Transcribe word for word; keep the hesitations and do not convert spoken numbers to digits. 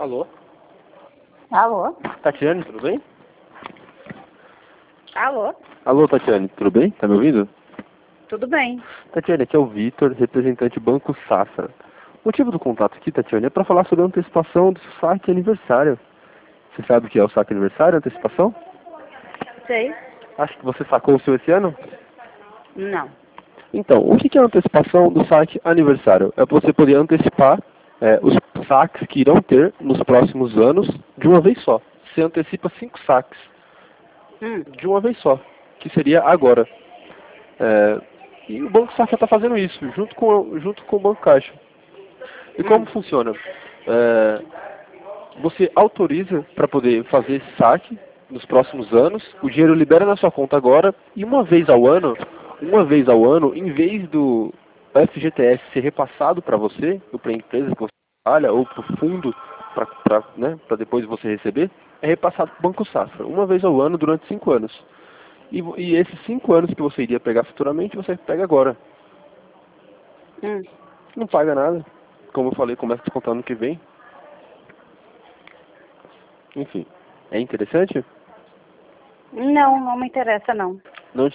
Alô? Alô? Tatiane, tudo bem? Alô? Alô, Tatiane, tudo bem? Tá me ouvindo? Tudo bem. Tatiane, aqui é o Vitor, representante Banco Safra. O motivo do contato aqui, Tatiane, é para falar sobre a antecipação do saque aniversário. Você sabe o que é o saque aniversário, antecipação? Sei. Acho que você sacou o seu esse ano? Não. Então, o que é a antecipação do saque aniversário? É você poder antecipar é, os saques que irão ter nos próximos anos de uma vez só. Você antecipa cinco saques Hum. de uma vez só, que seria agora. É, e o Banco Safra está fazendo isso, junto com, junto com o Banco Caixa. E como Hum. funciona? É, você autoriza para poder fazer esse saque nos próximos anos, o dinheiro libera na sua conta agora, e uma vez ao ano, uma vez ao ano, em vez do F G T S ser repassado para você, ou para a empresa que você trabalha, ou para o fundo, para né, depois você receber, é repassado para o Banco Safra, uma vez ao ano, durante cinco anos. E, e esses cinco anos que você iria pegar futuramente, você pega agora. Hum. Não paga nada. Como eu falei, começa a descontar ano que vem. Enfim, é interessante? Não, não me interessa não.